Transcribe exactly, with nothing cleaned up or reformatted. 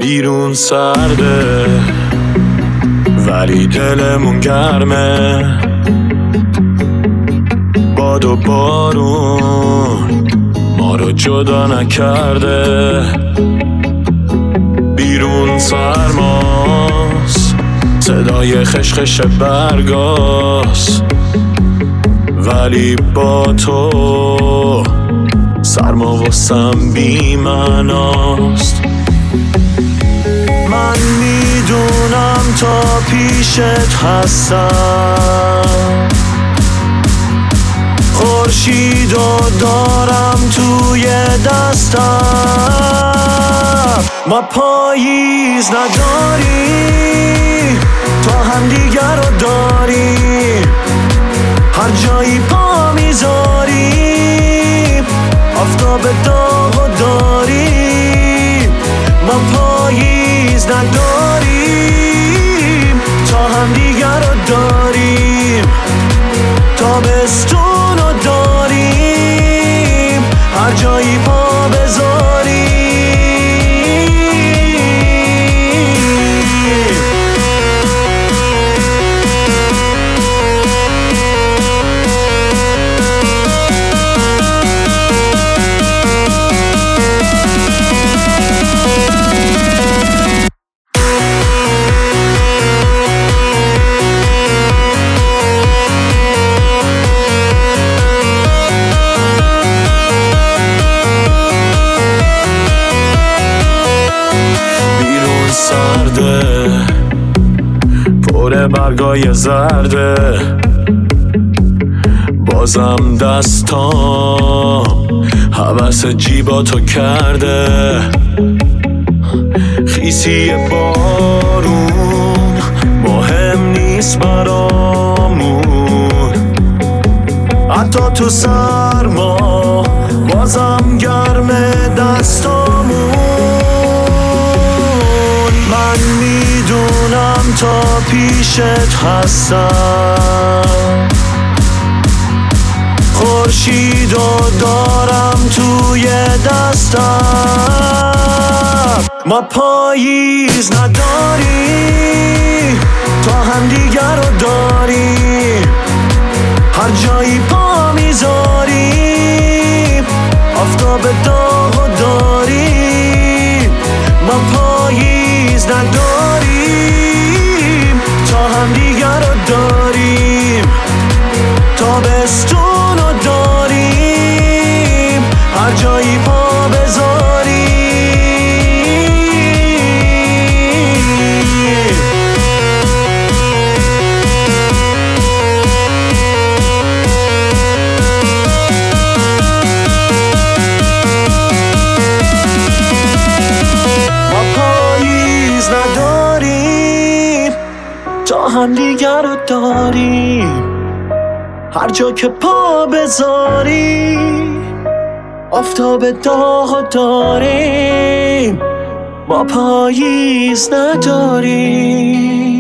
بیرون سرده ولی دلمون گرمه، باد و بارون ما رو جدا نکرده. بیرون سرماست، صدای خشخش برگاست، ولی با تو سرما واسم بی معناست. من میدونم تا پیشت هستم، خورشیدو دارم توی دستم. ما پاییز نداریم، تو هم دیگر رو داریم، هر جایی پا میذاریم آفتاب داغو داریم. ما پاییز نداریم، تا هم دیگر رو داریم، تابستونو داریم، هر جایی پا بذاریم. سرده پر برگای زرده، بازم دستام هوس جیباتو کرده. خیسی بارون مهم نیست برامون، حتی تو سرما بازم گرم دستامون. من میدونم تا پیشت هستم، خورشیدو دارم توی دستم. ما پاییز نداریم، تا هم دیگر رو داریم، هر جایی پا میذاریم آفتاب داغو داریم. ما پاییز نداریم، تا هم دیگر رو داریم، تابستونو داریم، هر جایی پا بذاریم. ما پاییز نداریم، تا هم دیگر رو داریم، هر جا که پا بذاریم آفتاب داغو داریم. ما پاییز نداریم.